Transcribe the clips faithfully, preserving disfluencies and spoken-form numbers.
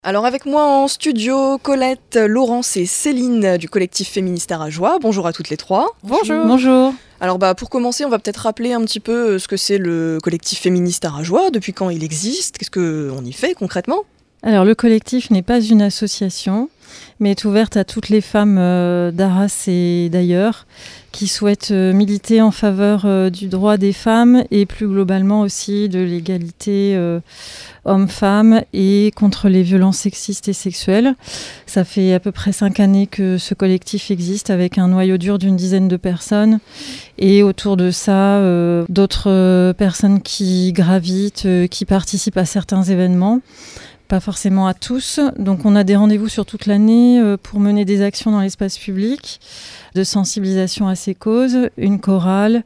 Alors avec moi en studio, Colette, Laurence et Céline du collectif féministe Arajois. Bonjour à toutes les trois. Bonjour. Bonjour. Alors bah, pour commencer, on va peut-être rappeler un petit peu ce que c'est le collectif féministe Arajois, depuis quand il existe, qu'est-ce qu'on y fait concrètement ? Alors le collectif n'est pas une association, mais est ouverte à toutes les femmes euh, d'Arras et d'ailleurs qui souhaitent euh, militer en faveur euh, du droit des femmes et plus globalement aussi de l'égalité euh, hommes-femmes et contre les violences sexistes et sexuelles. Ça fait à peu près cinq années que ce collectif existe avec un noyau dur d'une dizaine de personnes et autour de ça, euh, d'autres euh, personnes qui gravitent, euh, qui participent à certains événements. Pas forcément à tous. Donc on a des rendez-vous sur toute l'année euh, pour mener des actions dans l'espace public, de sensibilisation à ces causes, une chorale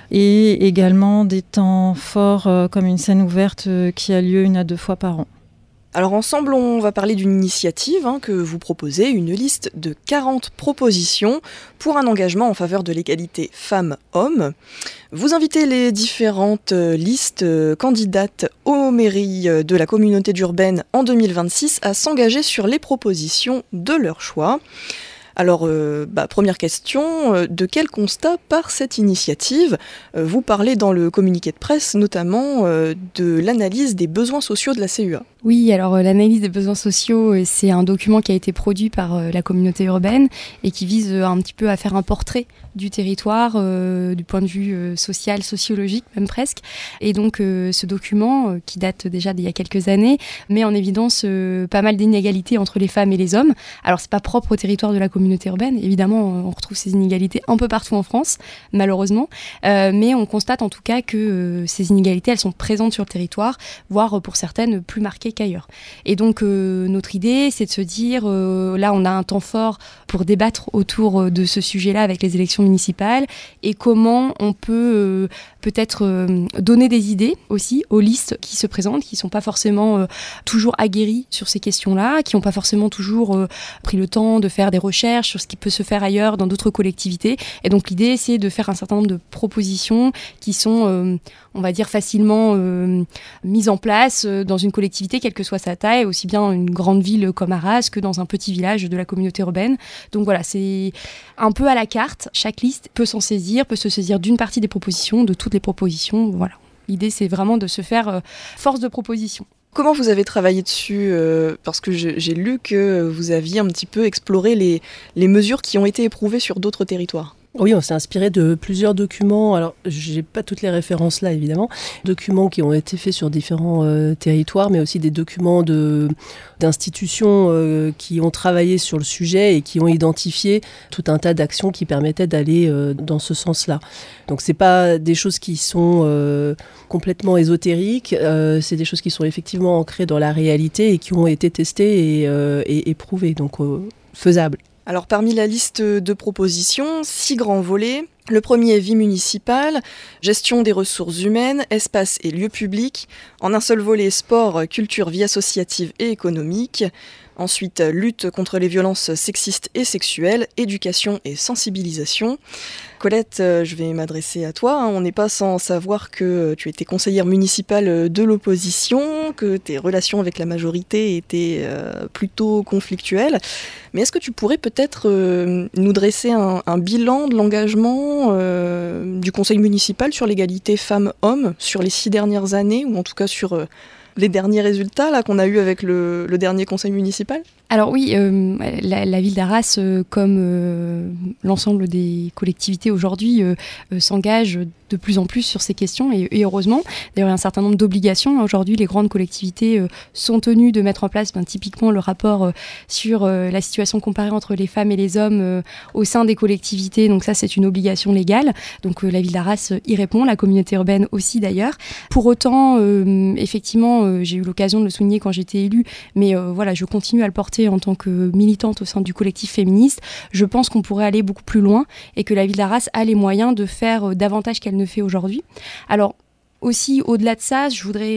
et également des temps forts euh, comme une scène ouverte euh, qui a lieu une à deux fois par an. Alors ensemble, on va parler d'une initiative hein, que vous proposez, une liste de quarante propositions pour un engagement en faveur de l'égalité femmes-hommes. Vous invitez les différentes listes candidates aux mairies de la communauté d'Urbaine en deux mille vingt-six à s'engager sur les propositions de leur choix. Alors, euh, bah, première question, euh, de quel constat part cette initiative ? euh, Vous parlez dans le communiqué de presse notamment euh, de l'analyse des besoins sociaux de la C U A. Oui, alors euh, l'analyse des besoins sociaux, euh, c'est un document qui a été produit par euh, la communauté urbaine et qui vise euh, un petit peu à faire un portrait du territoire, euh, du point de vue euh, social, sociologique même presque. Et donc euh, ce document, euh, qui date déjà d'il y a quelques années, met en évidence euh, pas mal d'inégalités entre les femmes et les hommes. Alors c'est pas propre au territoire de la communauté urbaine, évidemment on retrouve ces inégalités un peu partout en France, malheureusement, euh, mais on constate en tout cas que euh, ces inégalités, elles sont présentes sur le territoire, voire euh, pour certaines plus marquées qu'ailleurs. Et donc euh, notre idée, c'est de se dire, euh, là on a un temps fort pour débattre autour de ce sujet-là avec les élections municipales et comment on peut euh, peut-être euh, donner des idées aussi aux listes qui se présentent, qui ne sont pas forcément euh, toujours aguerries sur ces questions-là, qui n'ont pas forcément toujours euh, pris le temps de faire des recherches sur ce qui peut se faire ailleurs dans d'autres collectivités. Et donc l'idée, c'est de faire un certain nombre de propositions qui sont, euh, on va dire, facilement euh, mises en place euh, dans une collectivité, quelle que soit sa taille, aussi bien une grande ville comme Arras que dans un petit village de la communauté urbaine. Donc voilà, c'est un peu à la carte. Chaque liste peut s'en saisir, peut se saisir d'une partie des propositions, de toutes les propositions. Voilà. L'idée, c'est vraiment de se faire euh, force de proposition. Comment vous avez travaillé dessus euh, Parce que je, j'ai lu que vous aviez un petit peu exploré les, les mesures qui ont été éprouvées sur d'autres territoires. Oui, on s'est inspiré de plusieurs documents. Alors, j'ai pas toutes les références là, évidemment. Documents qui ont été faits sur différents euh, territoires, mais aussi des documents de, d'institutions euh, qui ont travaillé sur le sujet et qui ont identifié tout un tas d'actions qui permettaient d'aller euh, dans ce sens-là. Donc, c'est pas des choses qui sont euh, complètement ésotériques. Euh, c'est des choses qui sont effectivement ancrées dans la réalité et qui ont été testées et, euh, et éprouvées, donc euh, faisables. Alors parmi la liste de propositions, six grands volets. Le premier est vie municipale, gestion des ressources humaines, espaces et lieux publics. En un seul volet, sport, culture, vie associative et économique. Ensuite, lutte contre les violences sexistes et sexuelles, éducation et sensibilisation. Colette, je vais m'adresser à toi. On n'est pas sans savoir que tu étais conseillère municipale de l'opposition, que tes relations avec la majorité étaient plutôt conflictuelles. Mais est-ce que tu pourrais peut-être nous dresser un, un bilan de l'engagement euh, du conseil municipal sur l'égalité femmes-hommes sur les six dernières années, ou en tout cas sur euh, les derniers résultats là, qu'on a eus avec le, le dernier conseil municipal ? Alors oui, euh, la, la ville d'Arras, euh, comme euh, l'ensemble des collectivités aujourd'hui, euh, euh, s'engage de plus en plus sur ces questions, et, et heureusement. D'ailleurs, il y a un certain nombre d'obligations. Aujourd'hui, les grandes collectivités euh, sont tenues de mettre en place ben, typiquement le rapport euh, sur euh, la situation comparée entre les femmes et les hommes euh, au sein des collectivités. Donc ça, c'est une obligation légale. Donc euh, la ville d'Arras euh, y répond, la communauté urbaine aussi d'ailleurs. Pour autant, euh, effectivement, euh, j'ai eu l'occasion de le souligner quand j'étais élue, mais euh, voilà, je continue à le porter en tant que militante au sein du collectif féministe. Je pense qu'on pourrait aller beaucoup plus loin et que la ville d'Arras a les moyens de faire davantage qu'elle ne fait aujourd'hui. Alors aussi, au-delà de ça, je voudrais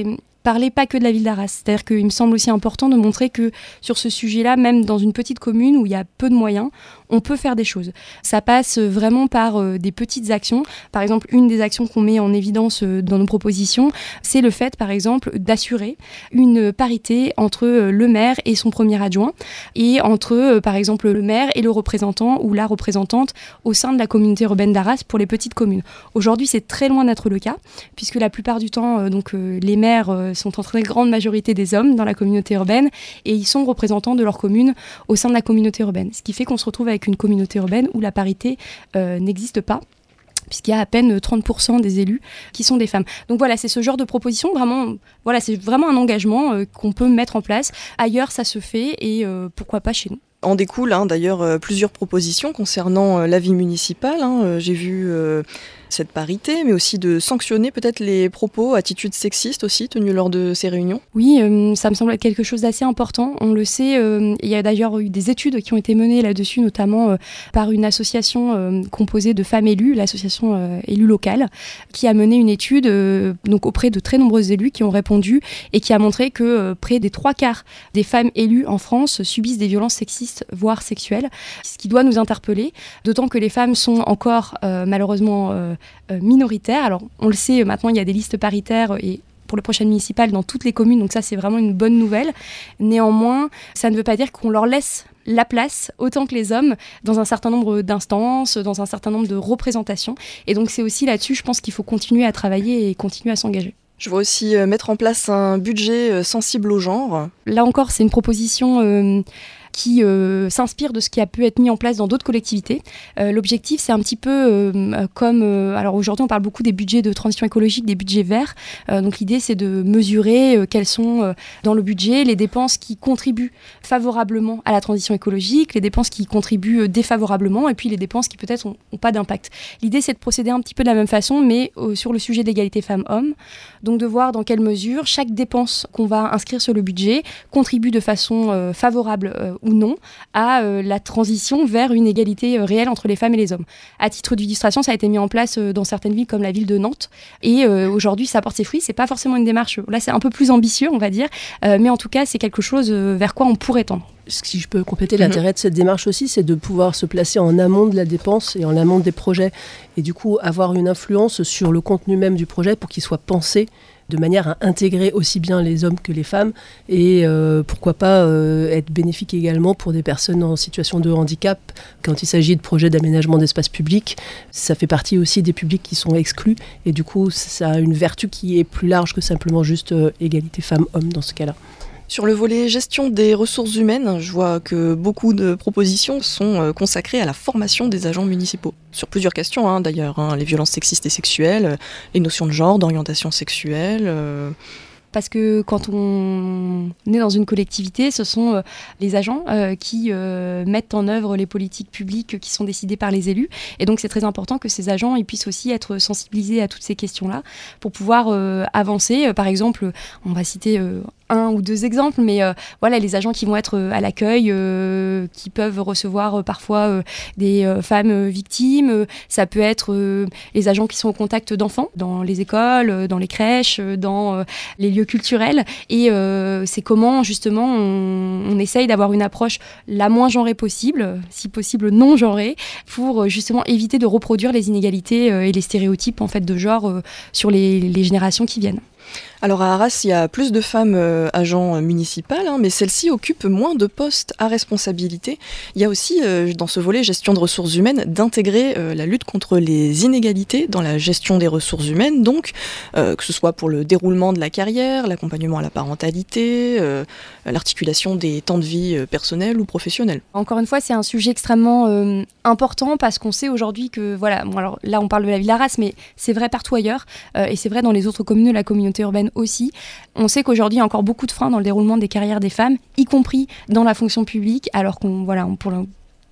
parler pas que de la ville d'Arras. C'est-à-dire qu'il me semble aussi important de montrer que sur ce sujet-là, même dans une petite commune où il y a peu de moyens, on peut faire des choses. Ça passe vraiment par euh, des petites actions. Par exemple, une des actions qu'on met en évidence euh, dans nos propositions, c'est le fait, par exemple, d'assurer une parité entre euh, le maire et son premier adjoint, et entre, euh, par exemple, le maire et le représentant ou la représentante au sein de la communauté urbaine d'Arras pour les petites communes. Aujourd'hui, c'est très loin d'être le cas, puisque la plupart du temps, euh, donc, euh, les maires euh, sont en très grande majorité des hommes dans la communauté urbaine, et ils sont représentants de leur commune au sein de la communauté urbaine. Ce qui fait qu'on se retrouve avec avec une communauté urbaine où la parité euh, n'existe pas, puisqu'il y a à peine trente pour cent des élus qui sont des femmes. Donc voilà, c'est ce genre de proposition, vraiment, voilà, c'est vraiment un engagement euh, qu'on peut mettre en place. Ailleurs, ça se fait, et euh, pourquoi pas chez nous. En découle hein, d'ailleurs euh, plusieurs propositions concernant euh, la vie municipale. Hein. Euh, j'ai vu euh, cette parité, mais aussi de sanctionner peut-être les propos, attitudes sexistes aussi tenus lors de ces réunions. Oui, euh, ça me semble être quelque chose d'assez important. On le sait, euh, il y a d'ailleurs eu des études qui ont été menées là-dessus, notamment euh, par une association euh, composée de femmes élues, l'association euh, élue locale, qui a mené une étude euh, donc auprès de très nombreux élus qui ont répondu et qui a montré que euh, près des trois quarts des femmes élues en France subissent des violences sexistes, voire sexuelles, ce qui doit nous interpeller, d'autant que les femmes sont encore euh, malheureusement euh, euh, minoritaires. Alors on le sait, maintenant il y a des listes paritaires et pour le prochain municipal dans toutes les communes, donc ça c'est vraiment une bonne nouvelle. Néanmoins, ça ne veut pas dire qu'on leur laisse la place, autant que les hommes, dans un certain nombre d'instances, dans un certain nombre de représentations. Et donc c'est aussi là-dessus, je pense qu'il faut continuer à travailler et continuer à s'engager. Je vois aussi euh, mettre en place un budget euh, sensible au genre. Là encore, c'est une proposition euh, qui euh, s'inspire de ce qui a pu être mis en place dans d'autres collectivités. Euh, l'objectif, c'est un petit peu euh, comme... Euh, alors aujourd'hui, on parle beaucoup des budgets de transition écologique, des budgets verts. Euh, donc l'idée, c'est de mesurer euh, quelles sont euh, dans le budget les dépenses qui contribuent favorablement à la transition écologique, les dépenses qui contribuent euh, défavorablement, et puis les dépenses qui peut-être n'ont pas d'impact. L'idée, c'est de procéder un petit peu de la même façon, mais euh, sur le sujet d'égalité femmes-hommes. Donc de voir dans quelle mesure chaque dépense qu'on va inscrire sur le budget contribue de façon euh, favorable euh, ou non à euh, la transition vers une égalité euh, réelle entre les femmes et les hommes. À titre d'illustration, ça a été mis en place euh, dans certaines villes comme la ville de Nantes, et euh, aujourd'hui ça porte ses fruits. C'est pas forcément une démarche, là c'est un peu plus ambitieux on va dire, euh, mais en tout cas c'est quelque chose euh, vers quoi on pourrait tendre. Si je peux compléter, l'intérêt de cette démarche aussi, c'est de pouvoir se placer en amont de la dépense et en amont des projets, et du coup avoir une influence sur le contenu même du projet pour qu'il soit pensé de manière à intégrer aussi bien les hommes que les femmes, et euh, pourquoi pas euh, être bénéfique également pour des personnes en situation de handicap. Quand il s'agit de projets d'aménagement d'espace public, ça fait partie aussi des publics qui sont exclus, et du coup ça a une vertu qui est plus large que simplement juste euh, égalité femmes-hommes dans ce cas-là. Sur le volet gestion des ressources humaines, je vois que beaucoup de propositions sont consacrées à la formation des agents municipaux. Sur plusieurs questions hein, d'ailleurs, hein, les violences sexistes et sexuelles, les notions de genre, d'orientation sexuelle... Euh... Parce que quand on est dans une collectivité, ce sont euh, les agents euh, qui euh, mettent en œuvre les politiques publiques qui sont décidées par les élus. Et donc c'est très important que ces agents ils puissent aussi être sensibilisés à toutes ces questions-là pour pouvoir euh, avancer. Par exemple, on va citer... Euh, un ou deux exemples, mais euh, voilà, les agents qui vont être euh, à l'accueil, euh, qui peuvent recevoir euh, parfois euh, des euh, femmes euh, victimes, euh, ça peut être euh, les agents qui sont au contact d'enfants, dans les écoles, euh, dans les crèches, euh, dans euh, les lieux culturels, et euh, c'est comment justement on, on essaye d'avoir une approche la moins genrée possible, si possible non genrée, pour euh, justement éviter de reproduire les inégalités euh, et les stéréotypes en fait de genre euh, sur les, les générations qui viennent. Alors à Arras, il y a plus de femmes euh, agents municipales, hein, mais celles-ci occupent moins de postes à responsabilité. Il y a aussi, euh, dans ce volet gestion de ressources humaines, d'intégrer euh, la lutte contre les inégalités dans la gestion des ressources humaines, donc euh, que ce soit pour le déroulement de la carrière, l'accompagnement à la parentalité, euh, l'articulation des temps de vie euh, personnels ou professionnels. Encore une fois, c'est un sujet extrêmement euh, important parce qu'on sait aujourd'hui que, voilà, bon, alors là on parle de la ville d'Arras, mais c'est vrai partout ailleurs, euh, et c'est vrai dans les autres communes de la communauté urbaine aussi. On sait qu'aujourd'hui, il y a encore beaucoup de freins dans le déroulement des carrières des femmes, y compris dans la fonction publique, alors qu'on, voilà, on, pour le,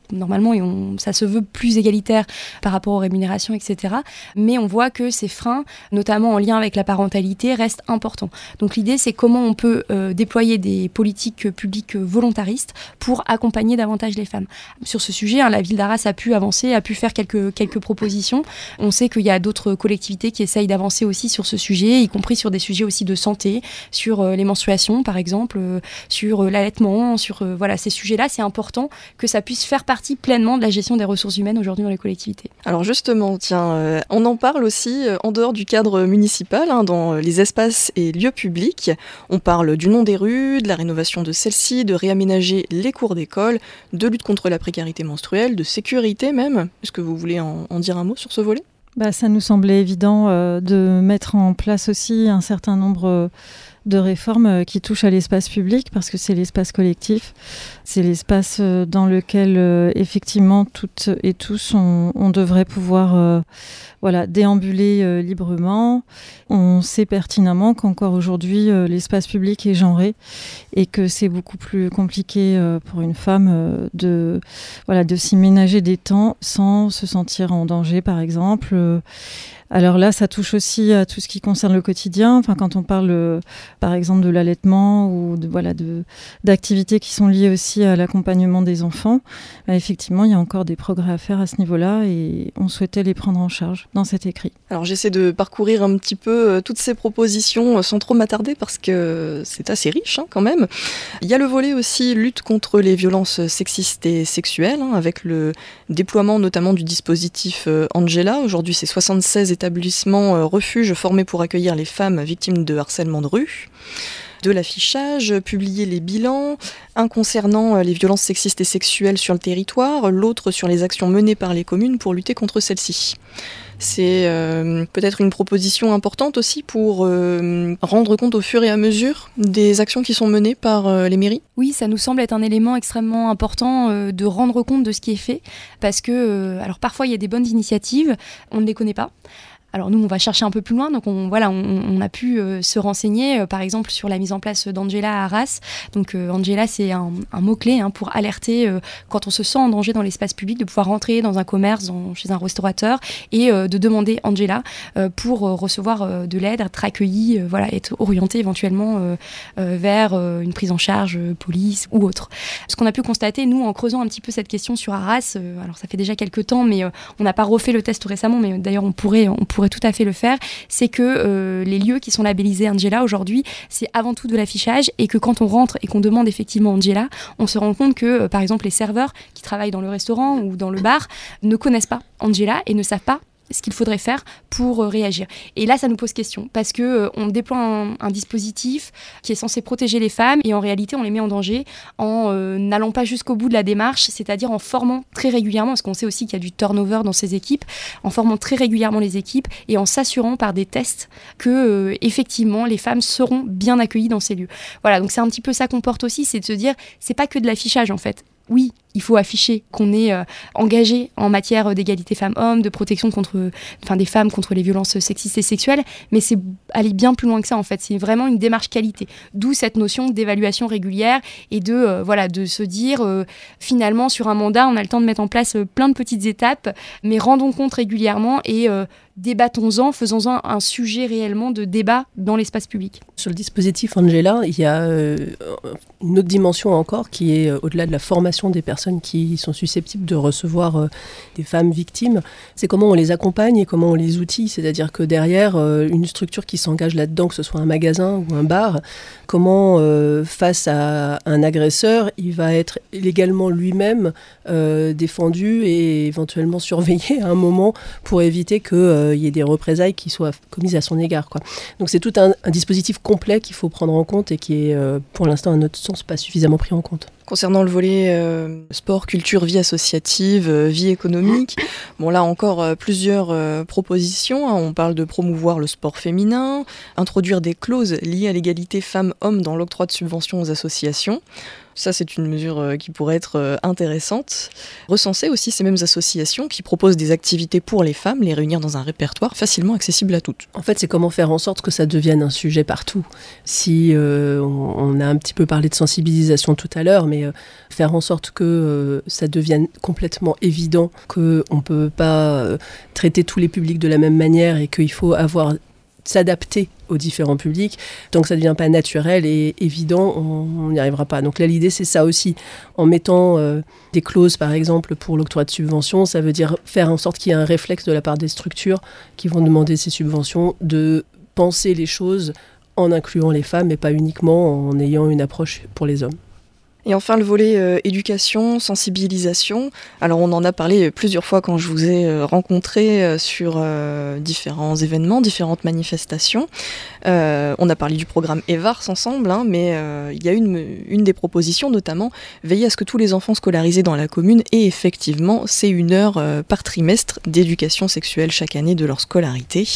normalement, on, ça se veut plus égalitaire par rapport aux rémunérations, et cetera. Mais on voit que ces freins, notamment en lien avec la parentalité, restent importants. Donc l'idée, c'est comment on peut euh, déployer des politiques publiques volontaristes pour accompagner davantage les femmes. Sur ce sujet, hein, la ville d'Arras a pu avancer, a pu faire quelques, quelques propositions. On sait qu'il y a d'autres collectivités qui essayent d'avancer aussi sur ce sujet, y compris sur des sujets aussi de santé, sur euh, les menstruations, par exemple, euh, sur euh, l'allaitement, sur euh, voilà, ces sujets-là. C'est important que ça puisse faire partie pleinement de la gestion des ressources humaines aujourd'hui dans les collectivités. Alors justement, tiens, euh, on en parle aussi euh, en dehors du cadre municipal, hein, dans les espaces et lieux publics. On parle du nom des rues, de la rénovation de celles-ci, de réaménager les cours d'école, de lutte contre la précarité menstruelle, de sécurité même. Est-ce que vous voulez en, en dire un mot sur ce volet ? Bah, ça nous semblait évident euh, de mettre en place aussi un certain nombre euh, de réformes euh, qui touchent à l'espace public, parce que c'est l'espace collectif, c'est l'espace euh, dans lequel euh, effectivement toutes et tous on, on devrait pouvoir euh, voilà, déambuler euh, librement. On sait pertinemment qu'encore aujourd'hui euh, l'espace public est genré et que c'est beaucoup plus compliqué euh, pour une femme euh, de, voilà, de s'y ménager des temps sans se sentir en danger, par exemple. Euh, Alors là, ça touche aussi à tout ce qui concerne le quotidien. Enfin, quand on parle, euh, par exemple, de l'allaitement ou de, voilà, de, d'activités qui sont liées aussi à l'accompagnement des enfants, bah, effectivement, il y a encore des progrès à faire à ce niveau-là et on souhaitait les prendre en charge dans cet écrit. Alors j'essaie de parcourir un petit peu euh, toutes ces propositions euh, sans trop m'attarder parce que c'est assez riche hein, quand même. Il y a le volet aussi lutte contre les violences sexistes et sexuelles, hein, avec le déploiement notamment du dispositif euh, Angela. Aujourd'hui, c'est soixante-seize établissements euh, refuges formés pour accueillir les femmes victimes de harcèlement de rue. De l'affichage, publier les bilans, un concernant les violences sexistes et sexuelles sur le territoire, l'autre sur les actions menées par les communes pour lutter contre celles-ci. C'est euh, peut-être une proposition importante aussi pour euh, rendre compte au fur et à mesure des actions qui sont menées par euh, les mairies. Oui, ça nous semble être un élément extrêmement important euh, de rendre compte de ce qui est fait, parce que, euh, alors parfois il y a des bonnes initiatives, on ne les connaît pas. Alors nous, on va chercher un peu plus loin, donc on, voilà, on, on a pu euh, se renseigner, euh, par exemple, sur la mise en place d'Angela à Arras. Donc euh, Angela, c'est un, un mot-clé hein, pour alerter euh, quand on se sent en danger dans l'espace public, de pouvoir rentrer dans un commerce, dans, chez un restaurateur, et euh, de demander Angela euh, pour euh, recevoir euh, de l'aide, être accueilli, euh, voilà, être orienté éventuellement euh, euh, vers euh, une prise en charge, euh, police ou autre. Ce qu'on a pu constater, nous, en creusant un petit peu cette question sur Arras, euh, alors ça fait déjà quelques temps, mais euh, on n'a pas refait le test récemment, mais d'ailleurs on pourrait, on pourrait tout à fait le faire, c'est que euh, les lieux qui sont labellisés Angela aujourd'hui, c'est avant tout de l'affichage et que quand on rentre et qu'on demande effectivement Angela, on se rend compte que euh, par exemple les serveurs qui travaillent dans le restaurant ou dans le bar ne connaissent pas Angela et ne savent pas ce qu'il faudrait faire pour euh, réagir. Et là, ça nous pose question, parce qu'on euh, déploie un, un dispositif qui est censé protéger les femmes, et en réalité, on les met en danger en euh, n'allant pas jusqu'au bout de la démarche, c'est-à-dire en formant très régulièrement, parce qu'on sait aussi qu'il y a du turnover dans ces équipes, en formant très régulièrement les équipes, et en s'assurant par des tests que, euh, effectivement, les femmes seront bien accueillies dans ces lieux. Voilà, donc c'est un petit peu ça qu'on porte aussi, c'est de se dire, c'est pas que de l'affichage, en fait. Oui, il faut afficher qu'on est euh, engagé en matière d'égalité femmes-hommes, de protection contre, enfin, des femmes contre les violences sexistes et sexuelles, mais c'est aller bien plus loin que ça en fait. C'est vraiment une démarche qualité. D'où cette notion d'évaluation régulière et de, euh, voilà, de se dire euh, finalement sur un mandat, on a le temps de mettre en place euh, plein de petites étapes, mais rendons compte régulièrement et euh, débattons-en, faisons-en un sujet réellement de débat dans l'espace public. Sur le dispositif Angela, il y a euh, une autre dimension encore qui est euh, au-delà de la formation des personnes qui sont susceptibles de recevoir euh, des femmes victimes. C'est comment on les accompagne et comment on les outille. C'est-à-dire que derrière euh, une structure qui s'engage là-dedans, que ce soit un magasin ou un bar, comment euh, face à un agresseur, il va être légalement lui-même euh, défendu et éventuellement surveillé à un moment pour éviter qu'il euh, y ait des représailles qui soient commises à son égard, quoi. Donc c'est tout un, un dispositif complet qu'il faut prendre en compte et qui est euh, pour l'instant à notre sens pas suffisamment pris en compte. Concernant le volet euh, sport, culture, vie associative, euh, vie économique, bon là encore euh, plusieurs euh, propositions, hein. On parle de promouvoir le sport féminin, introduire des clauses liées à l'égalité femmes-hommes dans l'octroi de subventions aux associations, Ça, c'est une mesure qui pourrait être intéressante. Recenser aussi ces mêmes associations qui proposent des activités pour les femmes, les réunir dans un répertoire facilement accessible à toutes. En fait, c'est comment faire en sorte que ça devienne un sujet partout. Si euh, on, on a un petit peu parlé de sensibilisation tout à l'heure, mais euh, faire en sorte que euh, ça devienne complètement évident qu'on ne peut pas euh, traiter tous les publics de la même manière et qu'il faut avoir s'adapter aux différents publics. Tant que ça ne devient pas naturel et évident, on n'y arrivera pas. Donc là, l'idée, c'est ça aussi. En mettant euh, des clauses, par exemple, pour l'octroi de subventions, ça veut dire faire en sorte qu'il y ait un réflexe de la part des structures qui vont demander ces subventions de penser les choses en incluant les femmes et pas uniquement en ayant une approche pour les hommes. Et enfin, le volet euh, éducation, sensibilisation. Alors, on en a parlé plusieurs fois quand je vous ai euh, rencontré euh, sur euh, différents événements, différentes manifestations. Euh, on a parlé du programme EVARS ensemble, hein, mais euh, il y a une, une des propositions, notamment, veiller à ce que tous les enfants scolarisés dans la commune aient effectivement ces une heure euh, par trimestre d'éducation sexuelle chaque année de leur scolarité,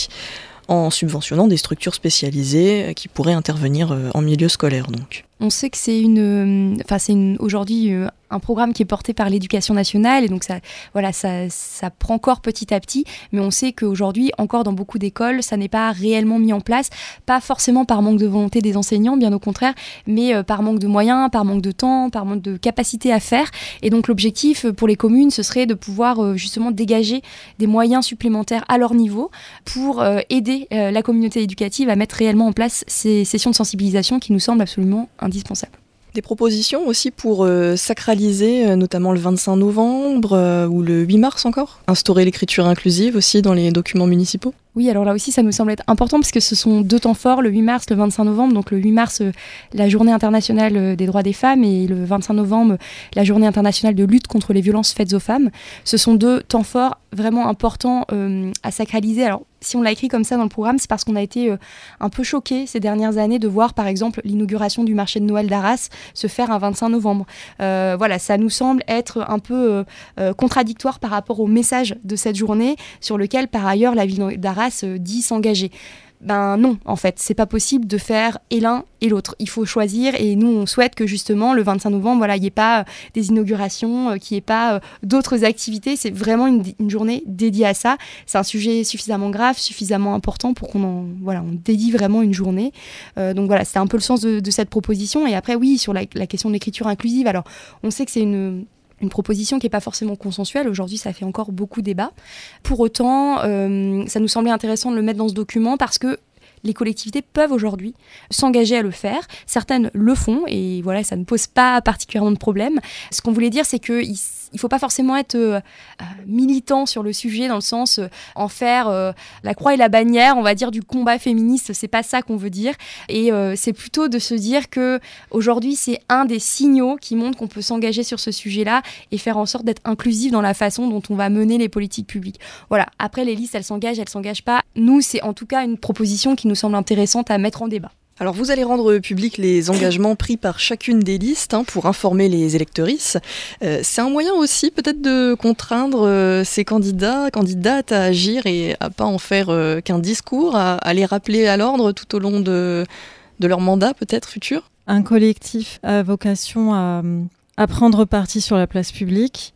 en subventionnant des structures spécialisées qui pourraient intervenir euh, en milieu scolaire, donc. On sait que c'est une, enfin c'est une, aujourd'hui euh, un programme qui est porté par l'Éducation nationale et donc ça, voilà, ça, ça prend corps petit à petit. Mais on sait qu'aujourd'hui, encore dans beaucoup d'écoles, ça n'est pas réellement mis en place, pas forcément par manque de volonté des enseignants, bien au contraire, mais euh, par manque de moyens, par manque de temps, par manque de capacité à faire. Et donc l'objectif pour les communes, ce serait de pouvoir euh, justement dégager des moyens supplémentaires à leur niveau pour euh, aider euh, la communauté éducative à mettre réellement en place ces sessions de sensibilisation qui nous semblent absolument indispensable. Des propositions aussi pour euh, sacraliser euh, notamment le vingt-cinq novembre euh, ou le huit mars encore. Instaurer l'écriture inclusive aussi dans les documents municipaux. Oui, alors là aussi, ça nous semble être important parce que ce sont deux temps forts, le huit mars, le vingt-cinq novembre. Donc le huit mars, euh, la journée internationale euh, des droits des femmes et le vingt-cinq novembre, euh, la journée internationale de lutte contre les violences faites aux femmes. Ce sont deux temps forts vraiment importants euh, à sacraliser. Alors, si on l'a écrit comme ça dans le programme, c'est parce qu'on a été euh, un peu choqués ces dernières années de voir, par exemple, l'inauguration du marché de Noël d'Arras se faire un vingt-cinq novembre. Euh, voilà, ça nous semble être un peu euh, euh, contradictoire par rapport au message de cette journée sur lequel, par ailleurs, la ville d'Arras euh, dit s'engager. Ben non, en fait, c'est pas possible de faire et l'un et l'autre. Il faut choisir et nous, on souhaite que justement, le vingt-cinq novembre, voilà, il n'y ait pas euh, des inaugurations, euh, qu'il n'y ait pas euh, d'autres activités. C'est vraiment une, une journée dédiée à ça. C'est un sujet suffisamment grave, suffisamment important pour qu'on en, voilà, on dédie vraiment une journée. Euh, donc voilà, c'est un peu le sens de, de cette proposition. Et après, oui, sur la, la question de l'écriture inclusive, alors on sait que c'est une... une proposition qui n'est pas forcément consensuelle. Aujourd'hui, ça fait encore beaucoup débat. Pour autant, euh, ça nous semblait intéressant de le mettre dans ce document parce que les collectivités peuvent aujourd'hui s'engager à le faire. Certaines le font et voilà, ça ne pose pas particulièrement de problème. Ce qu'on voulait dire, c'est qu'il ne faut pas forcément être euh, militant sur le sujet dans le sens euh, en faire euh, la croix et la bannière, on va dire, du combat féministe. C'est pas ça qu'on veut dire. Et euh, c'est plutôt de se dire que aujourd'hui, c'est un des signaux qui montrent qu'on peut s'engager sur ce sujet-là et faire en sorte d'être inclusif dans la façon dont on va mener les politiques publiques. Voilà. Après, les listes, elles s'engagent, elles s'engagent pas. Nous, c'est en tout cas une proposition qui nous semble intéressante à mettre en débat. Alors vous allez rendre public les engagements pris par chacune des listes hein, pour informer les électrices. Euh, c'est un moyen aussi peut-être de contraindre euh, ces candidats, candidates à agir et à pas en faire euh, qu'un discours, à, à les rappeler à l'ordre tout au long de, de leur mandat peut-être futur. Un collectif a vocation à, à prendre parti sur la place publique.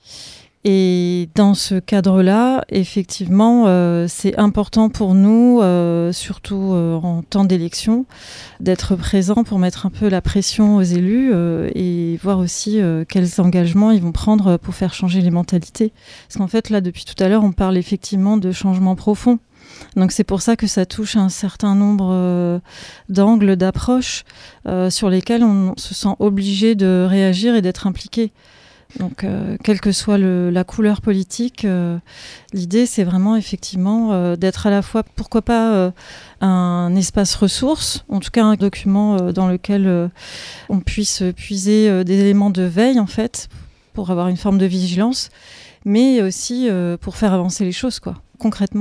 Et dans ce cadre-là, effectivement, euh, c'est important pour nous, euh, surtout euh, en temps d'élection, d'être présents pour mettre un peu la pression aux élus euh, et voir aussi euh, quels engagements ils vont prendre pour faire changer les mentalités. Parce qu'en fait, là, depuis tout à l'heure, on parle effectivement de changements profonds. Donc c'est pour ça que ça touche un certain nombre euh, d'angles, d'approches euh, sur lesquels on se sent obligé de réagir et d'être impliqué. Donc, euh, quelle que soit le, la couleur politique, euh, l'idée, c'est vraiment effectivement euh, d'être à la fois, pourquoi pas, euh, un espace ressource, en tout cas un document euh, dans lequel euh, on puisse puiser euh, des éléments de veille, en fait, pour avoir une forme de vigilance, mais aussi euh, pour faire avancer les choses, quoi, concrètement.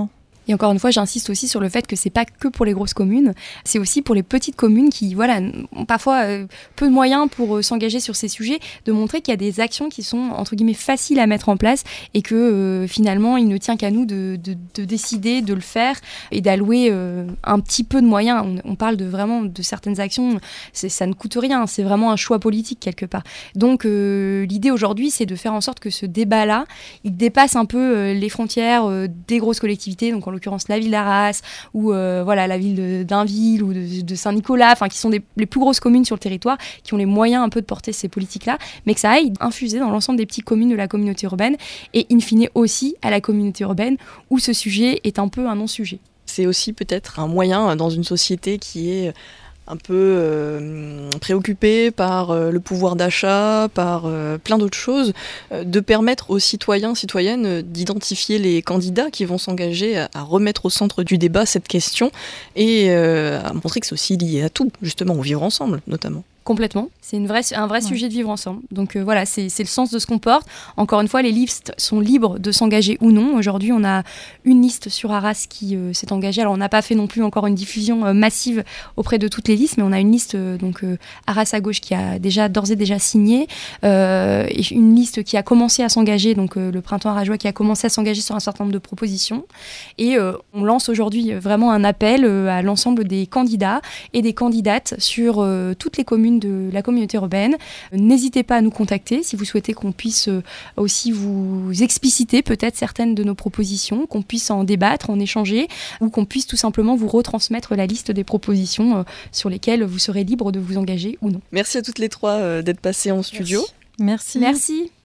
Et encore une fois, j'insiste aussi sur le fait que c'est pas que pour les grosses communes, c'est aussi pour les petites communes qui, voilà, ont parfois euh, peu de moyens pour euh, s'engager sur ces sujets, de montrer qu'il y a des actions qui sont, entre guillemets, faciles à mettre en place et que euh, finalement, il ne tient qu'à nous de, de, de décider de le faire et d'allouer euh, un petit peu de moyens. On, on parle de vraiment de certaines actions, c'est, ça ne coûte rien, c'est vraiment un choix politique quelque part. Donc euh, l'idée aujourd'hui, c'est de faire en sorte que ce débat-là, il dépasse un peu euh, les frontières euh, des grosses collectivités, donc en l'occurrence la ville d'Arras ou euh, voilà, la ville de, d'Inville ou de, de Saint-Nicolas, enfin qui sont des, les plus grosses communes sur le territoire, qui ont les moyens un peu de porter ces politiques-là, mais que ça aille infuser dans l'ensemble des petites communes de la communauté urbaine et in fine aussi à la communauté urbaine où ce sujet est un peu un non-sujet. C'est aussi peut-être un moyen dans une société qui est un peu euh, préoccupée par euh, le pouvoir d'achat, par euh, plein d'autres choses, euh, de permettre aux citoyens, citoyennes euh, d'identifier les candidats qui vont s'engager à, à remettre au centre du débat cette question et euh, à montrer que c'est aussi lié à tout, justement au vivre ensemble notamment. Complètement. C'est une vraie, un vrai ouais. sujet de vivre ensemble. Donc euh, voilà, c'est, c'est le sens de ce qu'on porte. Encore une fois, les listes sont libres de s'engager ou non. Aujourd'hui, on a une liste sur Arras qui euh, s'est engagée. Alors, on n'a pas fait non plus encore une diffusion euh, massive auprès de toutes les listes, mais on a une liste, euh, donc euh, Arras à gauche, qui a déjà d'ores et déjà signé. Euh, et une liste qui a commencé à s'engager, donc euh, le Printemps Arageois, qui a commencé à s'engager sur un certain nombre de propositions. Et euh, on lance aujourd'hui vraiment un appel euh, à l'ensemble des candidats et des candidates sur euh, toutes les communes de la communauté urbaine. N'hésitez pas à nous contacter si vous souhaitez qu'on puisse aussi vous expliciter peut-être certaines de nos propositions, qu'on puisse en débattre, en échanger, ou qu'on puisse tout simplement vous retransmettre la liste des propositions sur lesquelles vous serez libre de vous engager ou non. Merci à toutes les trois d'être passées en studio. Merci. Merci. Merci.